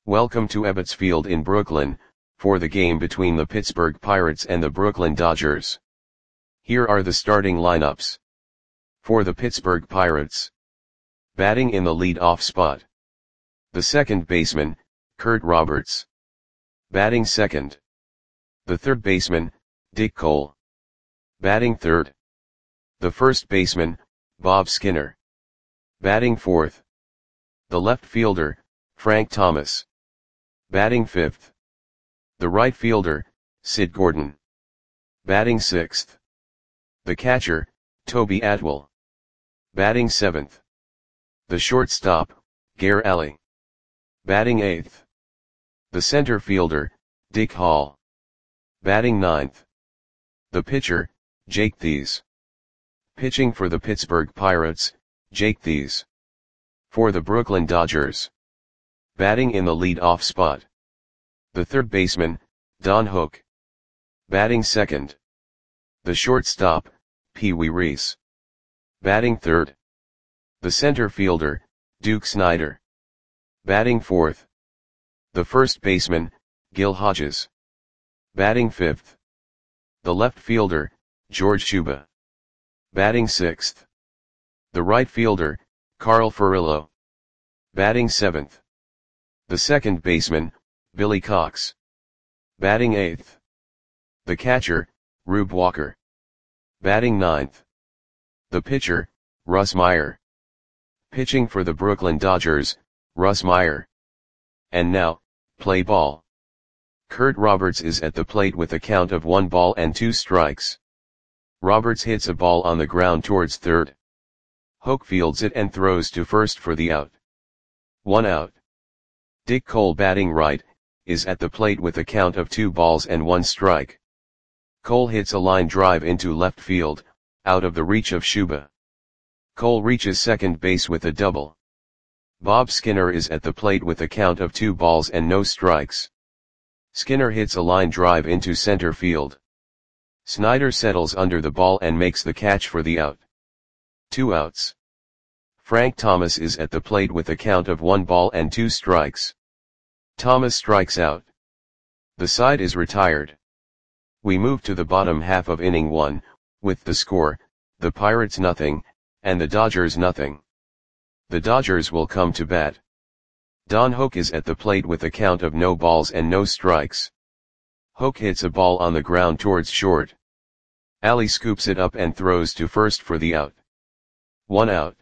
Welcome to Ebbets Field in Brooklyn, for the game between the Pittsburgh Pirates and the Brooklyn Dodgers. Here are the starting lineups. For the Pittsburgh Pirates. Batting in the lead-off spot. The second baseman, Kurt Roberts. Batting second. The third baseman, Dick Cole. Batting third. The first baseman, Bob Skinner. Batting fourth. The left fielder, Frank Thomas. Batting fifth. The right fielder, Sid Gordon. Batting sixth. The catcher, Toby Atwell. Batting seventh. The shortstop, Gare Alley. Batting eighth. The center fielder, Dick Hall. Batting ninth. The pitcher, Jake Thies. Pitching for the Pittsburgh Pirates, Jake Thies. For the Brooklyn Dodgers. Batting in the lead-off spot. The third baseman, Don Hook. Batting second. The shortstop, Pee Wee Reese. Batting third. The center fielder, Duke Snider. Batting fourth. The first baseman, Gil Hodges. Batting fifth. The left fielder, George Shuba. Batting sixth. The right fielder, Carl Furillo. Batting seventh. The second baseman, Billy Cox. Batting eighth. The catcher, Rube Walker. Batting ninth. The pitcher, Russ Meyer. Pitching for the Brooklyn Dodgers, Russ Meyer. And now, play ball. Kurt Roberts is at the plate with a count of 1 ball and 2 strikes. Roberts hits a ball on the ground towards third. Hook fields it and throws to first for the out. 1 out. Dick Cole, batting right, is at the plate with a count of 2 balls and 1 strike. Cole hits a line drive into left field, out of the reach of Shuba. Cole reaches second base with a double. Bob Skinner is at the plate with a count of 2 balls and no strikes. Skinner hits a line drive into center field. Snider settles under the ball and makes the catch for the out. 2 outs. Frank Thomas is at the plate with a count of 1 ball and 2 strikes. Thomas strikes out. The side is retired. We move to the bottom half of inning 1, with the score, the Pirates nothing, and the Dodgers nothing. The Dodgers will come to bat. Don Hook is at the plate with a count of no balls and no strikes. Hook hits a ball on the ground towards short. Alley scoops it up and throws to first for the out. 1 out.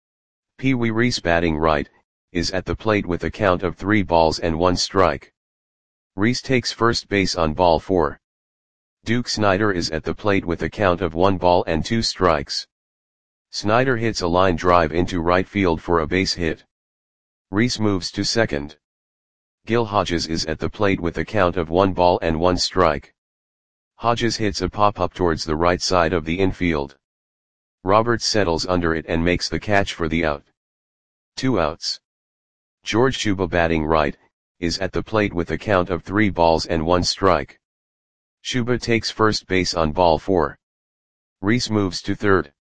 Pee Wee Reese, batting right, is at the plate with a count of 3 balls and 1 strike. Reese takes first base on ball 4. Duke Snider is at the plate with a count of 1 ball and 2 strikes. Snider hits a line drive into right field for a base hit. Reese moves to second. Gil Hodges is at the plate with a count of 1 ball and 1 strike. Hodges hits a pop-up towards the right side of the infield. Roberts settles under it and makes the catch for the out. 2 outs. George Shuba, batting right, is at the plate with a count of 3 balls and 1 strike. Shuba takes first base on ball 4. Reese moves to third.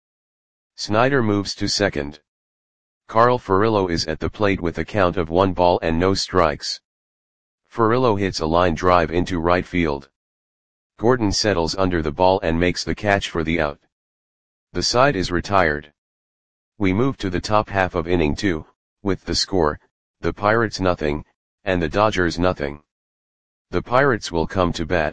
Snider moves to second. Carl Furillo is at the plate with a count of 1 ball and no strikes. Furillo hits a line drive into right field. Gordon settles under the ball and makes the catch for the out. The side is retired. We move to the top half of inning 2, with the score, the Pirates nothing, and the Dodgers nothing. The Pirates will come to bat.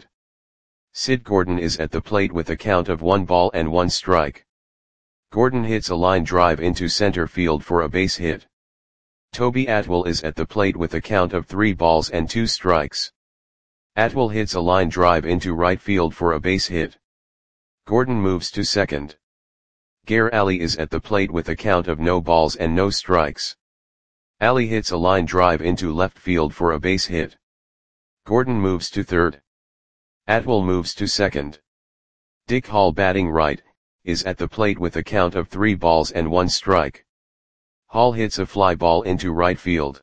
Sid Gordon is at the plate with a count of 1 ball and 1 strike. Gordon hits a line drive into center field for a base hit. Toby Atwell is at the plate with a count of 3 balls and 2 strikes. Atwell hits a line drive into right field for a base hit. Gordon moves to second. Gare Alley is at the plate with a count of no balls and no strikes. Alley hits a line drive into left field for a base hit. Gordon moves to third. Atwell moves to second. Dick Hall, batting right, is at the plate with a count of 3 balls and 1 strike. Hall hits a fly ball into right field.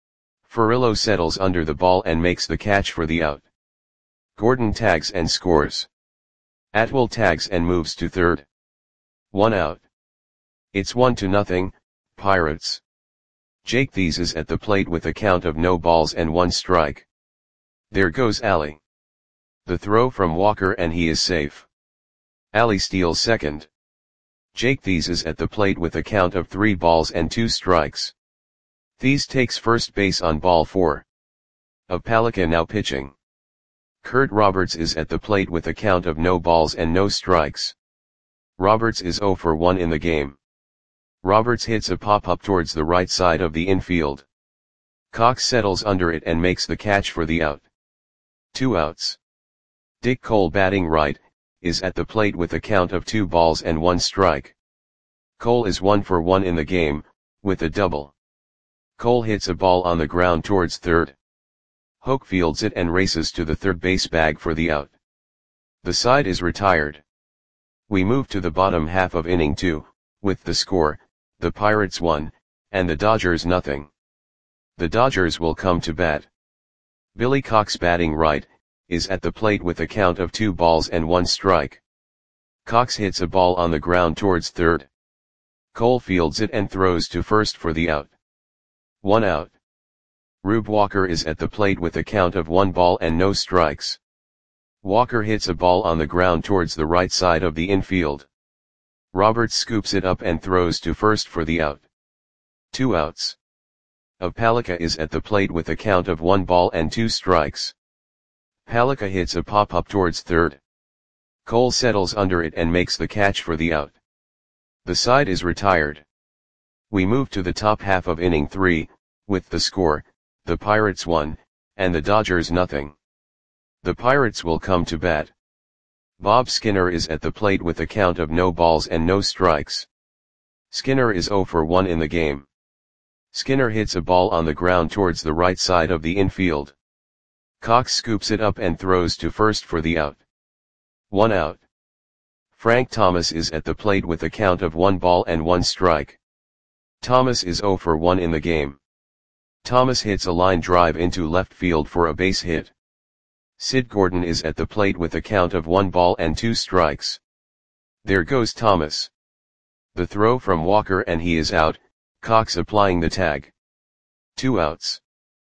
Furillo settles under the ball and makes the catch for the out. Gordon tags and scores. Atwell tags and moves to third. 1 out. It's 1-0, Pirates. Jake Thies is at the plate with a count of no balls and 1 strike. There goes Ali. The throw from Walker and he is safe. Ali steals second. Jake Thies is at the plate with a count of 3 balls and 2 strikes. Thies takes first base on ball 4. Palika now pitching. Kurt Roberts is at the plate with a count of no balls and no strikes. Roberts is 0 for 1 in the game. Roberts hits a pop-up towards the right side of the infield. Cox settles under it and makes the catch for the out. 2 outs. Dick Cole, batting right, is at the plate with a count of 2 balls and 1 strike. Cole is 1 for 1 in the game, with a double. Cole hits a ball on the ground towards third. Hoke fields it and races to the third base bag for the out. The side is retired. We move to the bottom half of inning 2, with the score, the Pirates 1, and the Dodgers nothing. The Dodgers will come to bat. Billy Cox, batting right, is at the plate with a count of 2 balls and 1 strike. Cox hits a ball on the ground towards third. Cole fields it and throws to first for the out. 1 out. Rube Walker is at the plate with a count of 1 ball and no strikes. Walker hits a ball on the ground towards the right side of the infield. Roberts scoops it up and throws to first for the out. 2 outs. Palika is at the plate with a count of 1 ball and 2 strikes. Palika hits a pop-up towards third. Cole settles under it and makes the catch for the out. The side is retired. We move to the top half of inning 3, with the score, the Pirates 1, and the Dodgers nothing. The Pirates will come to bat. Bob Skinner is at the plate with a count of no balls and no strikes. Skinner is 0 for 1 in the game. Skinner hits a ball on the ground towards the right side of the infield. Cox scoops it up and throws to first for the out. 1 out. Frank Thomas is at the plate with a count of 1 ball and 1 strike. Thomas is 0 for 1 in the game. Thomas hits a line drive into left field for a base hit. Sid Gordon is at the plate with a count of 1 ball and 2 strikes. There goes Thomas. The throw from Walker and he is out, Cox applying the tag. 2 outs.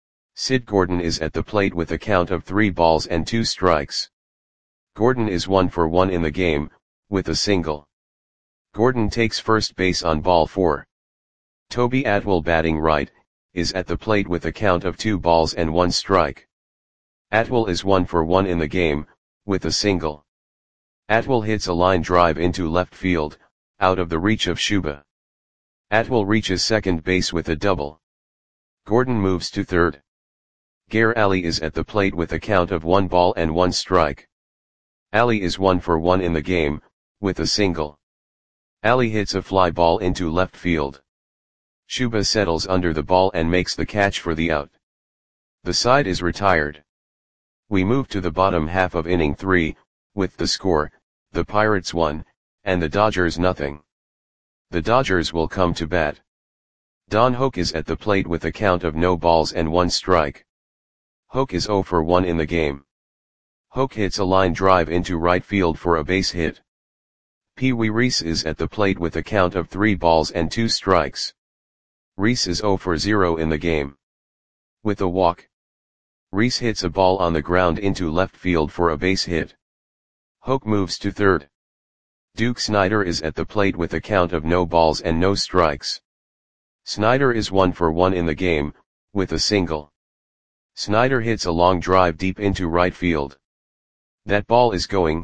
Sid Gordon is at the plate with a count of 3 balls and 2 strikes. Gordon is 1 for 1 in the game, with a single. Gordon takes first base on ball 4. Toby Atwell, batting right, is at the plate with a count of 2 balls and 1 strike. Atwell is 1 for 1 in the game, with a single. Atwell hits a line drive into left field, out of the reach of Shuba. Atwell reaches second base with a double. Gordon moves to third. Gare Ali is at the plate with a count of 1 ball and 1 strike. Ali is 1 for 1 in the game, with a single. Ali hits a fly ball into left field. Shuba settles under the ball and makes the catch for the out. The side is retired. We move to the bottom half of inning 3, with the score, the Pirates 1, and the Dodgers nothing. The Dodgers will come to bat. Don Hoke is at the plate with a count of no balls and 1 strike. Hoke is 0 for 1 in the game. Hoke hits a line drive into right field for a base hit. Pee Wee Reese is at the plate with a count of 3 balls and 2 strikes. Reese is 0 for 0 in the game. With a walk. Reese hits a ball on the ground into left field for a base hit. Hoke moves to third. Duke Snider is at the plate with a count of no balls and no strikes. Snider is 1 for 1 in the game, with a single. Snider hits a long drive deep into right field. That ball is gone.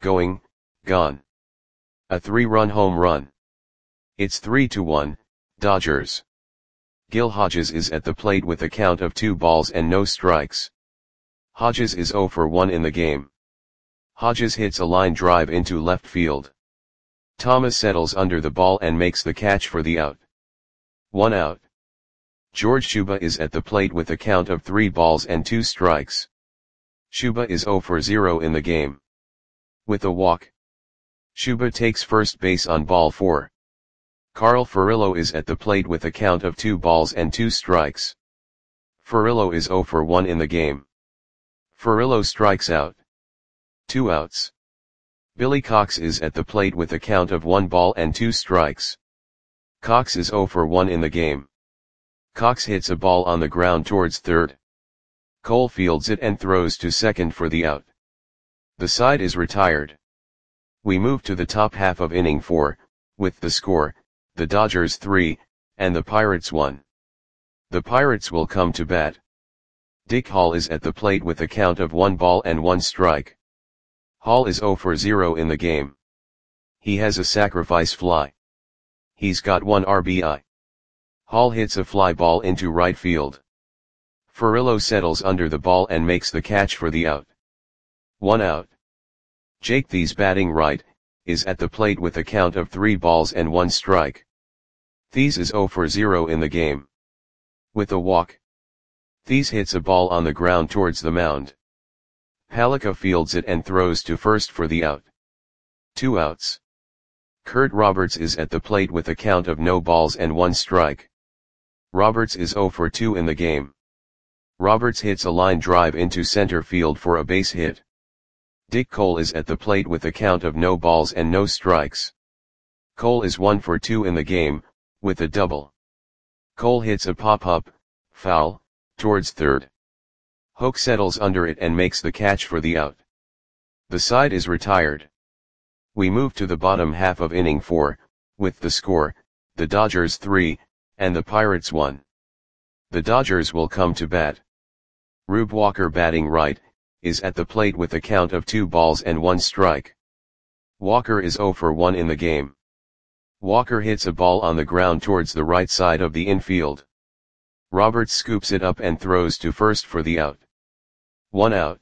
A 3-run home run. It's 3-1, Dodgers. Gil Hodges is at the plate with a count of 2 balls and no strikes. Hodges is 0 for 1 in the game. Hodges hits a line drive into left field. Thomas settles under the ball and makes the catch for the out. 1 out. George Shuba is at the plate with a count of 3 balls and 2 strikes. Shuba is 0 for 0 in the game. With a walk. Shuba takes first base on ball 4. Carl Furillo is at the plate with a count of 2 balls and 2 strikes. Furillo is 0 for 1 in the game. Furillo strikes out. 2 outs. Billy Cox is at the plate with a count of 1 ball and 2 strikes. Cox is 0 for 1 in the game. Cox hits a ball on the ground towards third. Cole fields it and throws to second for the out. The side is retired. We move to the top half of inning 4, with the score, the Dodgers 3, and the Pirates 1. The Pirates will come to bat. Dick Hall is at the plate with a count of 1 ball and 1 strike. Hall is 0 for 0 in the game. He has a sacrifice fly. He's got 1 RBI. Hall hits a fly ball into right field. Furillo settles under the ball and makes the catch for the out. 1 out. Jake Thies, batting right, is at the plate with a count of 3 balls and 1 strike. Thies is 0 for 0 in the game. With a walk, Thies hits a ball on the ground towards the mound. Palika fields it and throws to first for the out. 2 outs. Kurt Roberts is at the plate with a count of no balls and 1 strike. Roberts is 0 for 2 in the game. Roberts hits a line drive into center field for a base hit. Dick Cole is at the plate with a count of no balls and no strikes. Cole is 1 for 2 in the game, with a double. Cole hits a pop-up, foul, towards third. Hoke settles under it and makes the catch for the out. The side is retired. We move to the bottom half of inning 4, with the score, the Dodgers 3, and the Pirates 1. The Dodgers will come to bat. Rube Walker, batting right, is at the plate with a count of 2 balls and 1 strike. Walker is 0 for 1 in the game. Walker hits a ball on the ground towards the right side of the infield. Roberts scoops it up and throws to first for the out. 1 out.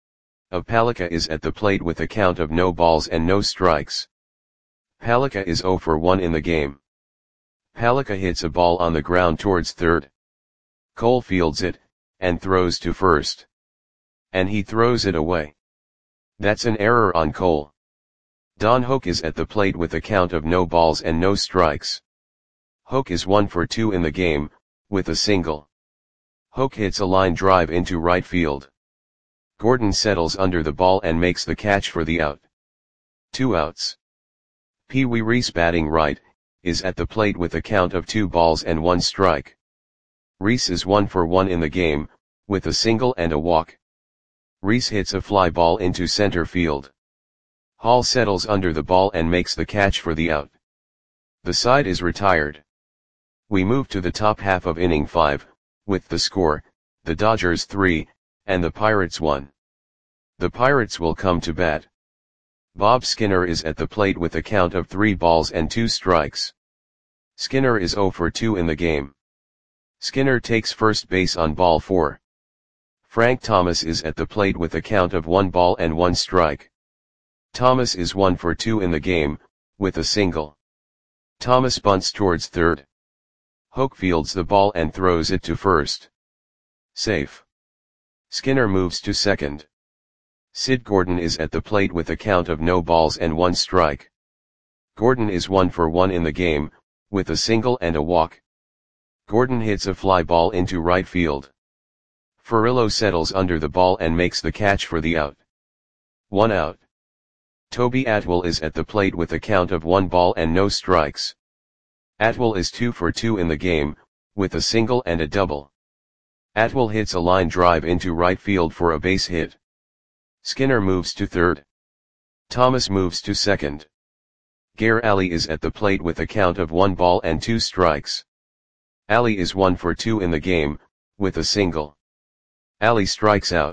Palika is at the plate with a count of no balls and no strikes. Palika is 0 for 1 in the game. Palika hits a ball on the ground towards third. Cole fields it, and throws to first. And he throws it away. That's an error on Cole. Don Hoke is at the plate with a count of no balls and no strikes. Hoke is 1 for 2 in the game, with a single. Hoke hits a line drive into right field. Gordon settles under the ball and makes the catch for the out. 2 outs. Pee Wee Reese, batting right, is at the plate with a count of 2 balls and 1 strike. Reese is 1 for 1 in the game, with a single and a walk. Reese hits a fly ball into center field. Hall settles under the ball and makes the catch for the out. The side is retired. We move to the top half of inning 5, with the score, the Dodgers 3, and the Pirates 1. The Pirates will come to bat. Bob Skinner is at the plate with a count of 3 balls and 2 strikes. Skinner is 0 for 2 in the game. Skinner takes first base on ball 4. Frank Thomas is at the plate with a count of 1 ball and 1 strike. Thomas is 1 for 2 in the game, with a single. Thomas bunts towards third. Hoke fields the ball and throws it to first. Safe. Skinner moves to second. Sid Gordon is at the plate with a count of no balls and 1 strike. Gordon is 1 for 1 in the game, with a single and a walk. Gordon hits a fly ball into right field. Furillo settles under the ball and makes the catch for the out. 1 out. Toby Atwell is at the plate with a count of 1 ball and no strikes. Atwell is 2 for 2 in the game, with a single and a double. Atwell hits a line drive into right field for a base hit. Skinner moves to third. Thomas moves to second. Gare Ali is at the plate with a count of 1 ball and 2 strikes. Ali is 1 for 2 in the game, with a single. Ali strikes out.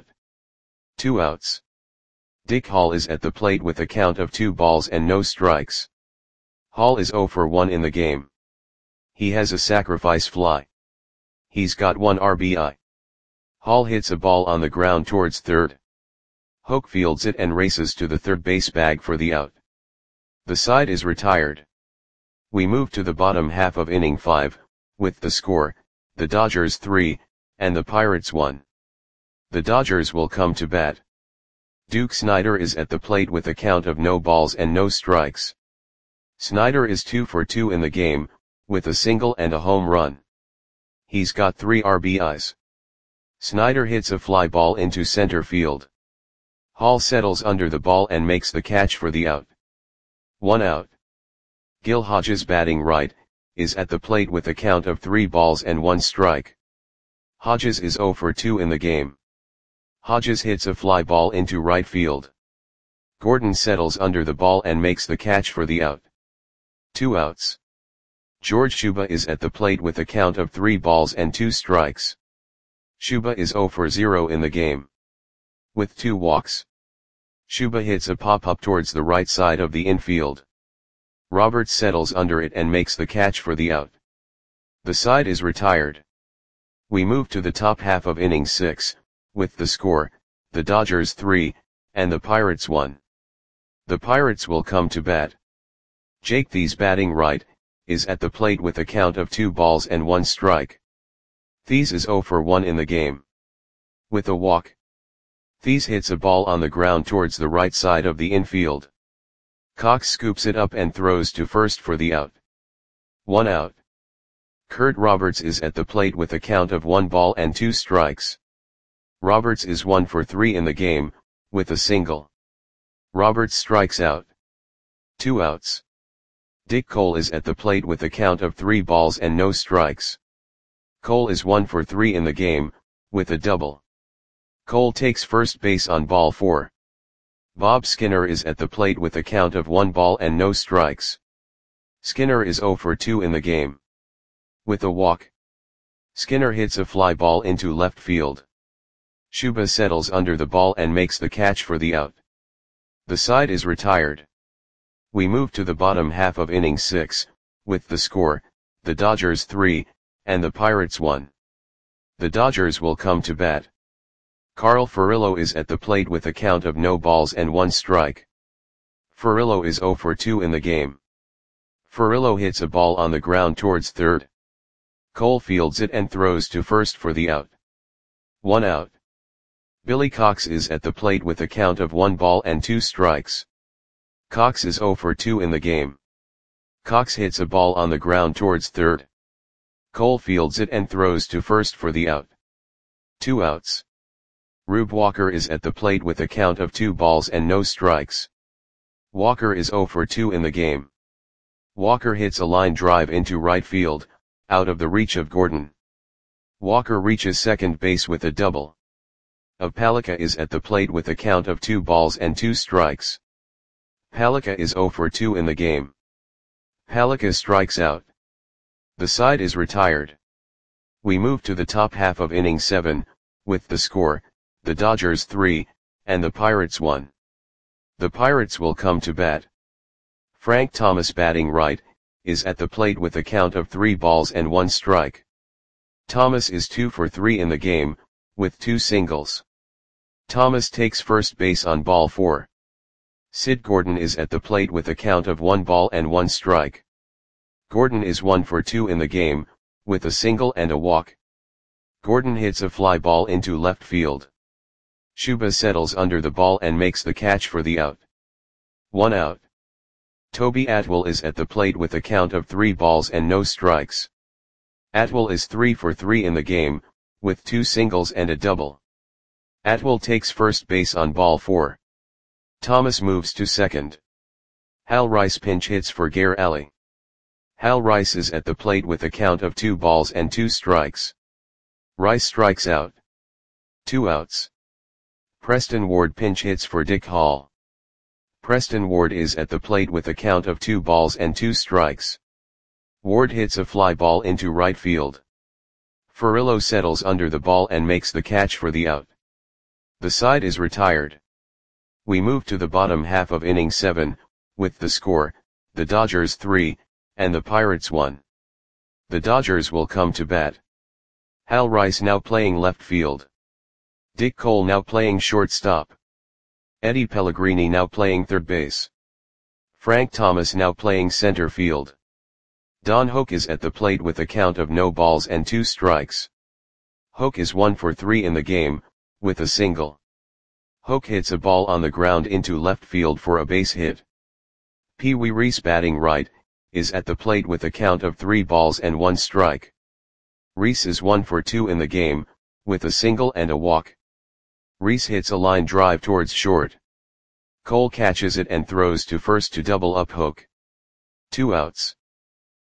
2 outs. Dick Hall is at the plate with a count of 2 balls and no strikes. Hall is 0 for 1 in the game. He has a sacrifice fly. He's got 1 RBI. Hall hits a ball on the ground towards third. Hoke fields it and races to the third base bag for the out. The side is retired. We move to the bottom half of inning 5, with the score, the Dodgers 3, and the Pirates 1. The Dodgers will come to bat. Duke Snider is at the plate with a count of no balls and no strikes. Snider is 2 for 2 in the game, with a single and a home run. He's got 3 RBIs. Snider hits a fly ball into center field. Hall settles under the ball and makes the catch for the out. 1 out. Gil Hodges, batting right, is at the plate with a count of 3 balls and 1 strike. Hodges is 0 for 2 in the game. Hodges hits a fly ball into right field. Gordon settles under the ball and makes the catch for the out. 2 outs. George Shuba is at the plate with a count of 3 balls and 2 strikes. Shuba is 0 for 0 in the game. With 2 walks. Shuba hits a pop-up towards the right side of the infield. Roberts settles under it and makes the catch for the out. The side is retired. We move to the top half of inning 6, with the score, the Dodgers 3, and the Pirates 1. The Pirates will come to bat. Jake Thies, batting right, is at the plate with a count of 2 balls and 1 strike. Thies is 0 for 1 in the game. With a walk. Thies hits a ball on the ground towards the right side of the infield. Cox scoops it up and throws to first for the out. 1 out. Kurt Roberts is at the plate with a count of 1 ball and 2 strikes. Roberts is 1 for 3 in the game, with a single. Roberts strikes out. 2 outs. Dick Cole is at the plate with a count of 3 balls and no strikes. Cole is 1 for 3 in the game, with a double. Cole takes first base on ball 4. Bob Skinner is at the plate with a count of 1 ball and no strikes. Skinner is 0 for 2 in the game. With a walk. Skinner hits a fly ball into left field. Shuba settles under the ball and makes the catch for the out. The side is retired. We move to the bottom half of inning 6, with the score, the Dodgers 3, and the Pirates 1. The Dodgers will come to bat. Carl Furillo is at the plate with a count of no balls and 1 strike. Furillo is 0 for 2 in the game. Furillo hits a ball on the ground towards third. Cole fields it and throws to first for the out. 1 out. Billy Cox is at the plate with a count of 1 ball and 2 strikes. Cox is 0 for 2 in the game. Cox hits a ball on the ground towards third. Cole fields it and throws to first for the out. 2 outs. Rube Walker is at the plate with a count of 2 balls and no strikes. Walker is 0 for 2 in the game. Walker hits a line drive into right field, out of the reach of Gordon. Walker reaches second base with a double. Palika is at the plate with a count of 2 balls and 2 strikes. Palika is 0 for 2 in the game. Palika strikes out. The side is retired. We move to the top half of inning 7, with the score, the Dodgers 3, and the Pirates 1. The Pirates will come to bat. Frank Thomas, batting right, is at the plate with a count of 3 balls and 1 strike. Thomas is 2 for 3 in the game, with 2 singles. Thomas takes first base on ball 4. Sid Gordon is at the plate with a count of 1 ball and 1 strike. Gordon is 1 for 2 in the game, with a single and a walk. Gordon hits a fly ball into left field. Shuba settles under the ball and makes the catch for the out. 1 out. Toby Atwell is at the plate with a count of 3 balls and no strikes. Atwell is 3 for 3 in the game, with 2 singles and a double. Atwell takes first base on ball 4. Thomas moves to second. Hal Rice pinch hits for Gare Alley. Hal Rice is at the plate with a count of 2 balls and 2 strikes. Rice strikes out. 2 outs. Preston Ward pinch hits for Dick Hall. Preston Ward is at the plate with a count of 2 balls and 2 strikes. Ward hits a fly ball into right field. Furillo settles under the ball and makes the catch for the out. The side is retired. We move to the bottom half of inning 7, with the score, the Dodgers 3, and the Pirates 1. The Dodgers will come to bat. Hal Rice now playing left field. Dick Cole now playing shortstop. Eddie Pellegrini now playing third base. Frank Thomas now playing center field. Don Hoke is at the plate with a count of no balls and 2 strikes. Hoke is 1 for 3 in the game, with a single. Hoke hits a ball on the ground into left field for a base hit. Pee Wee Reese, batting right, is at the plate with a count of 3 balls and 1 strike. Reese is 1 for 2 in the game, with a single and a walk. Reese hits a line drive towards short. Cole catches it and throws to first to double up Hoke. 2 outs.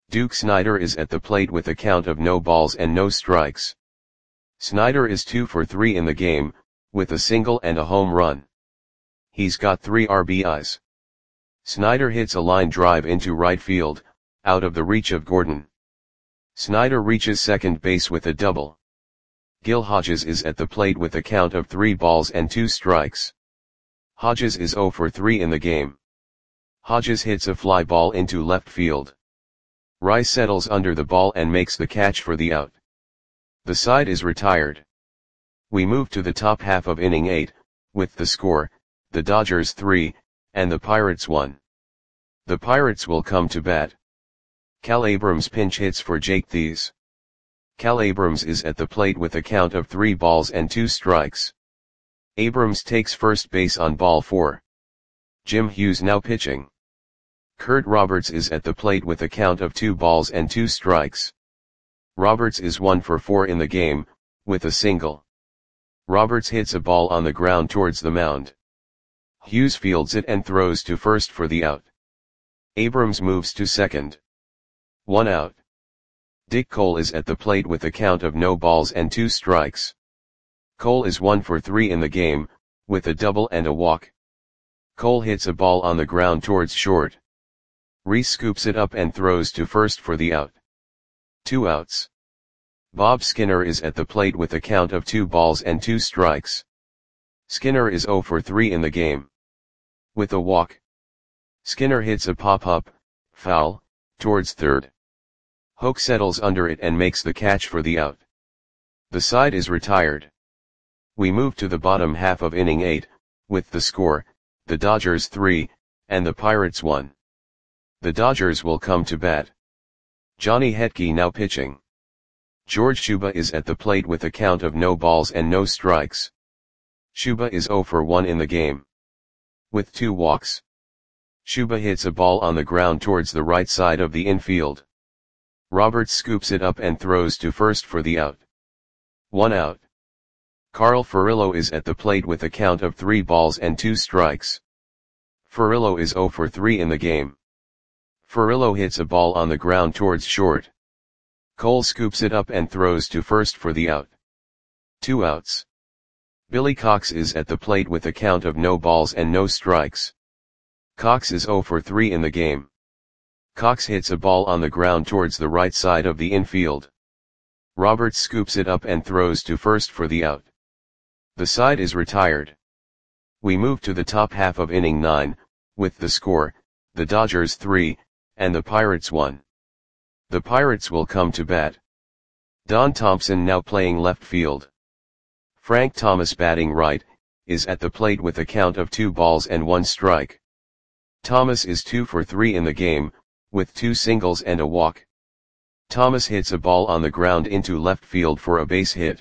Duke Snider is at the plate with a count of no balls and no strikes. Snider is 2 for 3 in the game, with a single and a home run. He's got 3 RBIs. Snider hits a line drive into right field, out of the reach of Gordon. Snider reaches second base with a double. Gil Hodges is at the plate with a count of 3 balls and 2 strikes. Hodges is 0 for 3 in the game. Hodges hits a fly ball into left field. Rice settles under the ball and makes the catch for the out. The side is retired. We move to the top half of inning 8, with the score, the Dodgers 3, and the Pirates 1. The Pirates will come to bat. Cal Abrams pinch hits for Jake Thies. Cal Abrams is at the plate with a count of 3 balls and 2 strikes. Abrams takes first base on ball 4. Jim Hughes now pitching. Kurt Roberts is at the plate with a count of 2 balls and 2 strikes. Roberts is 1 for 4 in the game, with a single. Roberts hits a ball on the ground towards the mound. Hughes fields it and throws to first for the out. Abrams moves to second. 1 out. Dick Cole is at the plate with a count of no balls and 2 strikes. Cole is 1 for 3 in the game, with a double and a walk. Cole hits a ball on the ground towards short. Reese scoops it up and throws to first for the out. 2 outs. Bob Skinner is at the plate with a count of 2 balls and 2 strikes. Skinner is 0 for 3 in the game. With a walk. Skinner hits a pop-up, foul, towards third. Hoke settles under it and makes the catch for the out. The side is retired. We move to the bottom half of inning 8, with the score, the Dodgers 3, and the Pirates 1. The Dodgers will come to bat. Johnny Hetke now pitching. George Shuba is at the plate with a count of no balls and no strikes. Shuba is 0 for 1 in the game. With 2 walks. Shuba hits a ball on the ground towards the right side of the infield. Roberts scoops it up and throws to first for the out. 1 out. Carl Furillo is at the plate with a count of 3 balls and 2 strikes. Furillo is 0 for 3 in the game. Furillo hits a ball on the ground towards short. Cole scoops it up and throws to first for the out. 2 outs. Billy Cox is at the plate with a count of no balls and no strikes. Cox is 0 for 3 in the game. Cox hits a ball on the ground towards the right side of the infield. Roberts scoops it up and throws to first for the out. The side is retired. We move to the top half of inning 9, with the score, the Dodgers 3, and the Pirates 1. The Pirates will come to bat. Don Thompson now playing left field. Frank Thomas batting right, is at the plate with a count of 2 balls and 1 strike. Thomas is 2 for 3 in the game, with 2 singles and a walk. Thomas hits a ball on the ground into left field for a base hit.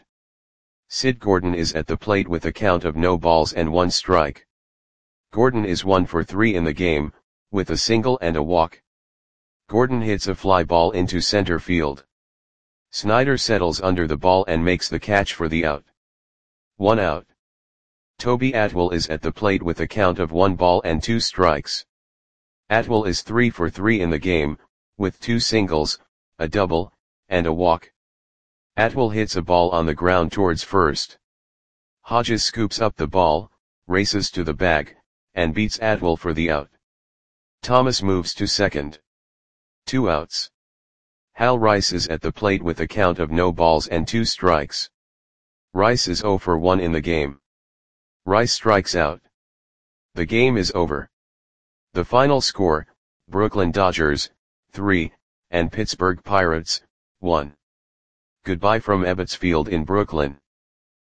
Sid Gordon is at the plate with a count of no balls and 1 strike. Gordon is 1 for 3 in the game, with a single and a walk. Gordon hits a fly ball into center field. Snider settles under the ball and makes the catch for the out. 1 out. Toby Atwell is at the plate with a count of 1 ball and 2 strikes. Atwell is 3 for 3 in the game, with 2 singles, a double, and a walk. Atwell hits a ball on the ground towards first. Hodges scoops up the ball, races to the bag, and beats Atwell for the out. Thomas moves to second. 2 outs. Hal Rice is at the plate with a count of no balls and 2 strikes. Rice is 0 for 1 in the game. Rice strikes out. The game is over. The final score, Brooklyn Dodgers, 3, and Pittsburgh Pirates, 1. Goodbye from Ebbets Field in Brooklyn.